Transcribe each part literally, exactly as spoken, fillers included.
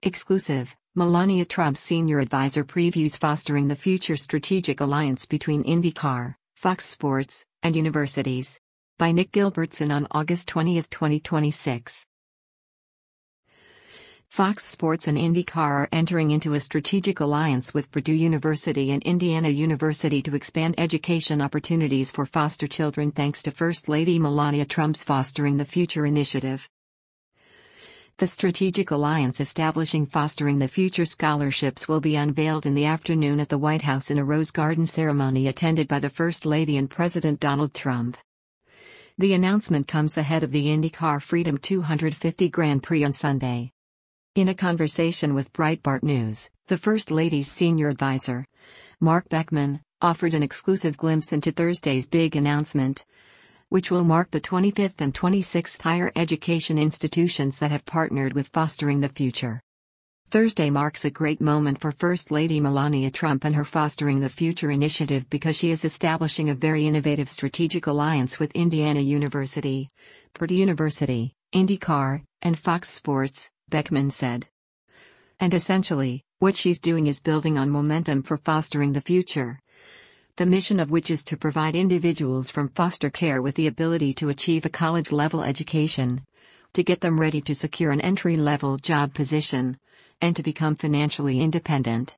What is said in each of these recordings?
Exclusive, Melania Trump's senior advisor previews Fostering the Future strategic alliance between IndyCar, Fox Sports, and universities. By Nick Gilbertson on August twentieth, twenty twenty-six. Fox Sports and IndyCar are entering into a strategic alliance with Purdue University and Indiana University to expand education opportunities for foster children thanks to First Lady Melania Trump's Fostering the Future initiative. The strategic alliance establishing Fostering the Future scholarships will be unveiled in the afternoon at the White House in a Rose Garden ceremony attended by the First Lady and President Donald Trump. The announcement comes ahead of the IndyCar Freedom two hundred fifty Grand Prix on Sunday. In a conversation with Breitbart News, the First Lady's senior advisor, Mark Beckman, offered an exclusive glimpse into Thursday's big announcement, which will mark the twenty-fifth and twenty-sixth higher education institutions that have partnered with Fostering the Future. Thursday marks a great moment for First Lady Melania Trump and her Fostering the Future initiative because she is establishing a very innovative strategic alliance with Indiana University, Purdue University, IndyCar, and Fox Sports, Beckman said. And essentially, what she's doing is building on momentum for Fostering the Future, the mission of which is to provide individuals from foster care with the ability to achieve a college-level education, to get them ready to secure an entry-level job position, and to become financially independent.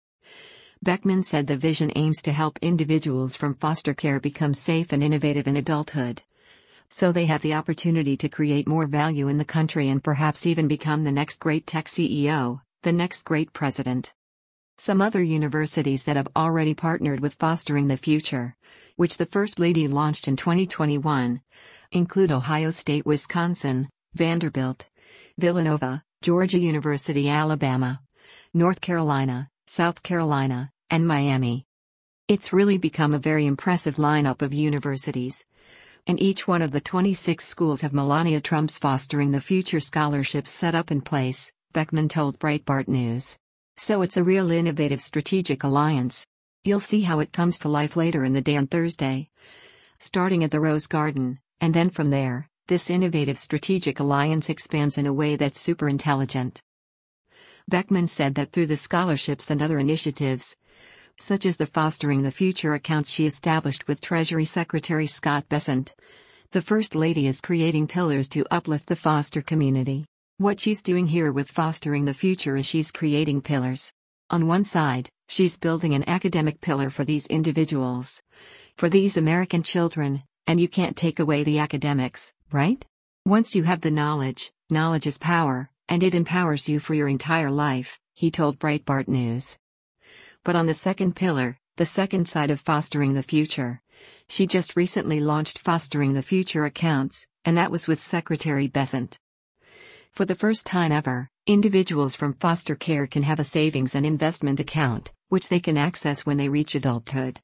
Beckman said the vision aims to help individuals from foster care become safe and innovative in adulthood, so they have the opportunity to create more value in the country and perhaps even become the next great tech C E O, the next great president. Some other universities that have already partnered with Fostering the Future, which the First Lady launched in twenty twenty-one, include Ohio State, Wisconsin, Vanderbilt, Villanova, Georgia University, Alabama, North Carolina, South Carolina, and Miami. It's really become a very impressive lineup of universities, and each one of the twenty-six schools have Melania Trump's Fostering the Future scholarships set up in place, Beckman told Breitbart News. So it's a real innovative strategic alliance. You'll see how it comes to life later in the day on Thursday, starting at the Rose Garden, and then from there, this innovative strategic alliance expands in a way that's super intelligent. Beckman said that through the scholarships and other initiatives, such as the Fostering the Future accounts she established with Treasury Secretary Scott Bessent, the First Lady is creating pillars to uplift the foster community. What she's doing here with Fostering the Future is she's creating pillars. On one side, she's building an academic pillar for these individuals, for these American children, and you can't take away the academics, right? Once you have the knowledge, knowledge is power, and it empowers you for your entire life, he told Breitbart News. But on the second pillar, the second side of Fostering the Future, she just recently launched Fostering the Future accounts, and that was with Secretary Bessent. For the first time ever, individuals from foster care can have a savings and investment account, which they can access when they reach adulthood.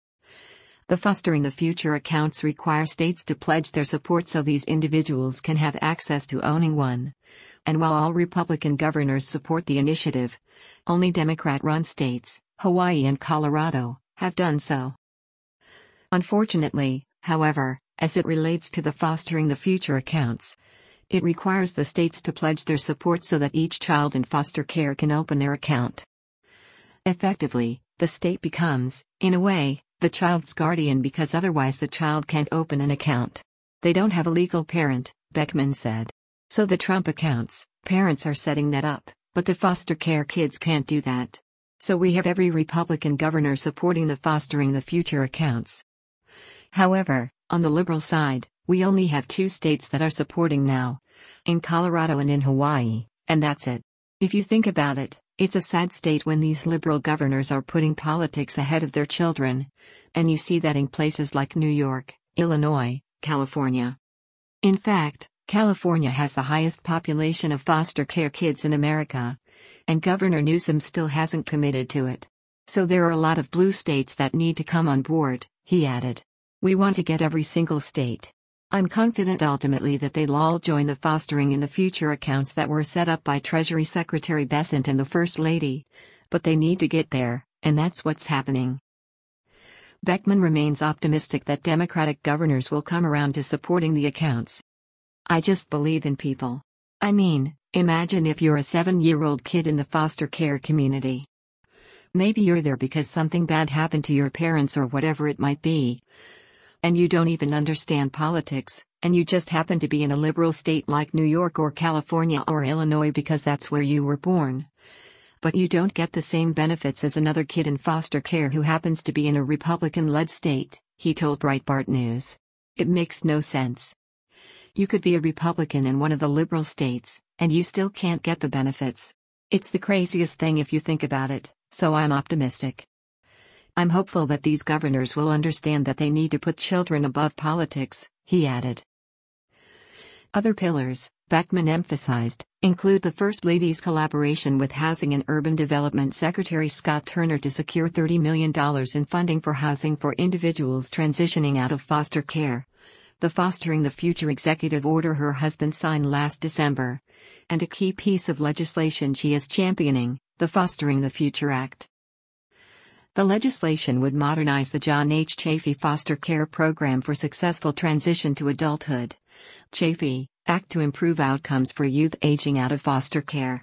The Fostering the Future accounts require states to pledge their support so these individuals can have access to owning one. And while all Republican governors support the initiative, only Democrat-run states, Hawaii and Colorado, have done so. Unfortunately, however, as it relates to the Fostering the Future accounts, it requires the states to pledge their support so that each child in foster care can open their account. Effectively, the state becomes, in a way, the child's guardian because otherwise the child can't open an account. They don't have a legal parent, Beckman said. So the Trump accounts, parents are setting that up, but the foster care kids can't do that. So we have every Republican governor supporting the Fostering the Future accounts. However, on the liberal side, we only have two states that are supporting now, in Colorado and in Hawaii, and that's it. If you think about it, it's a sad state when these liberal governors are putting politics ahead of their children, and you see that in places like New York, Illinois, California. In fact, California has the highest population of foster care kids in America, and Governor Newsom still hasn't committed to it. So there are a lot of blue states that need to come on board, he added. We want to get every single state. I'm confident ultimately that they'll all join the Fostering in the Future accounts that were set up by Treasury Secretary Bessent and the First Lady, but they need to get there, and that's what's happening. Beckman remains optimistic that Democratic governors will come around to supporting the accounts. I just believe in people. I mean, imagine if you're a seven-year-old kid in the foster care community. Maybe you're there because something bad happened to your parents or whatever it might be. And you don't even understand politics, and you just happen to be in a liberal state like New York or California or Illinois because that's where you were born. But you don't get the same benefits as another kid in foster care who happens to be in a Republican-led state, he told Breitbart News. It makes no sense. You could be a Republican in one of the liberal states, and you still can't get the benefits. It's the craziest thing if you think about it, so I'm optimistic. I'm hopeful that these governors will understand that they need to put children above politics, he added. Other pillars, Beckman emphasized, include the First Lady's collaboration with Housing and Urban Development Secretary Scott Turner to secure thirty million dollars in funding for housing for individuals transitioning out of foster care, the Fostering the Future executive order her husband signed last December, and a key piece of legislation she is championing, the Fostering the Future Act. The legislation would modernize the John H. Chafee foster care program for successful transition to adulthood. Chafee, Act to improve outcomes for youth aging out of foster care.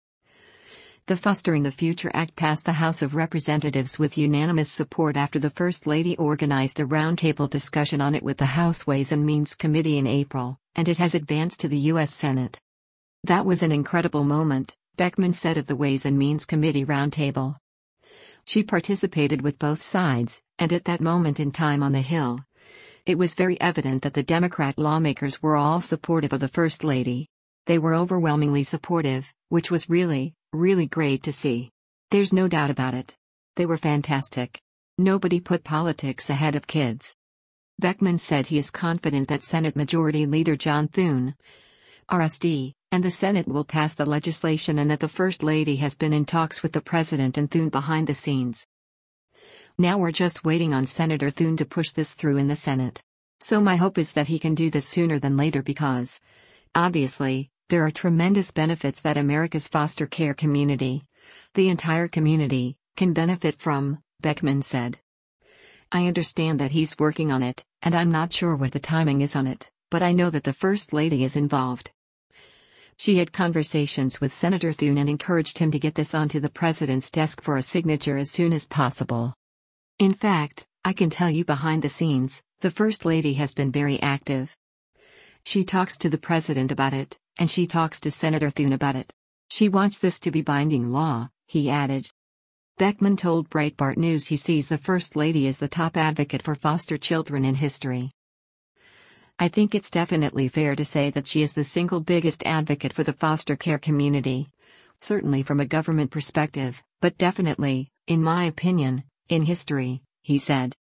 The Fostering the Future Act passed the House of Representatives with unanimous support after the First Lady organized a roundtable discussion on it with the House Ways and Means Committee in April, and it has advanced to the U S Senate. That was an incredible moment, Beckman said of the Ways and Means Committee roundtable. She participated with both sides, and at that moment in time on the Hill, it was very evident that the Democrat lawmakers were all supportive of the First Lady. They were overwhelmingly supportive, which was really, really great to see. There's no doubt about it. They were fantastic. Nobody put politics ahead of kids. Beckman said he is confident that Senate Majority Leader John Thune, R S D, and the Senate will pass the legislation and that the First Lady has been in talks with the President and Thune behind the scenes. Now we're just waiting on Senator Thune to push this through in the Senate. So my hope is that he can do this sooner than later because, obviously, there are tremendous benefits that America's foster care community, the entire community, can benefit from, Beckman said. I understand that he's working on it, and I'm not sure what the timing is on it, but I know that the First Lady is involved. She had conversations with Senator Thune and encouraged him to get this onto the president's desk for a signature as soon as possible. In fact, I can tell you behind the scenes, the First Lady has been very active. She talks to the president about it, and she talks to Senator Thune about it. She wants this to be binding law, he added. Beckman told Breitbart News he sees the First Lady as the top advocate for foster children in history. I think it's definitely fair to say that she is the single biggest advocate for the foster care community. Certainly from a government perspective, but definitely, in my opinion, in history, he said.